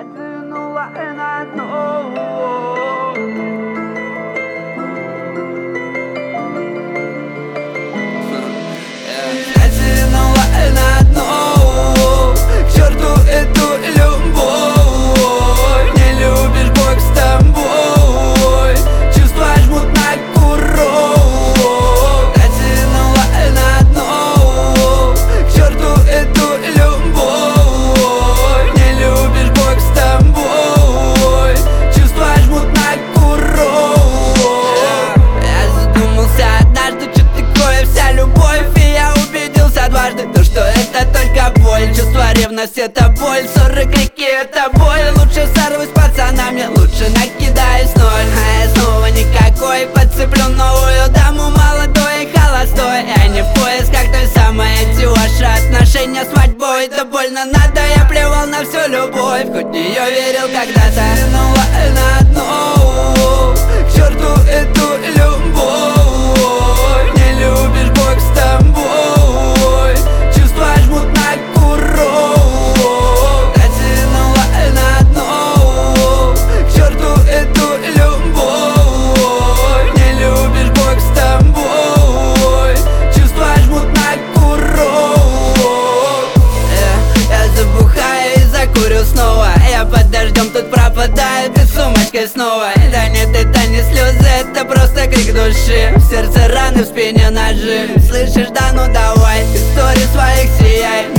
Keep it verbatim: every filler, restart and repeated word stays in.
Натянула на дно. Натянула на дно. К черту эту любовь. Не любишь, Бог с тобой. Чувства жмут на курок. Натянула на дно. К черту эту любовь. Не любишь, Бог с тобой. Чувства жмут на курок. Я задумался однажды, что такое вся любовь. И я убедился дважды, то что это только боль. Чувство, ревность — это боль, ссоры, крики — это боль. Лучше сорвусь с пацанами, лучше накидаюсь ноль. А я снова никакой, подцеплю новую даму, молодой и холостой. Я не в поисках той самой, эти ваши отношения свадьбой. Да больно надо, я плевал на всю любовь, хоть в нее верил когда-то. Тянула на дно. К черту эту любовь. Не любишь, Бог с тобой. Чувства жмут на курок. Натянула на дно. К черту эту любовь. Не любишь, Бог с тобой. Чувства жмут на курок. Я забухаю и закурю снова. Я под дождем тут пропадаю, ты сумочкой снова. Да нет, это не слезы, это просто крик души. В сердце раны, в спине ножи. Слышишь, да ну давай, истории своих сияй.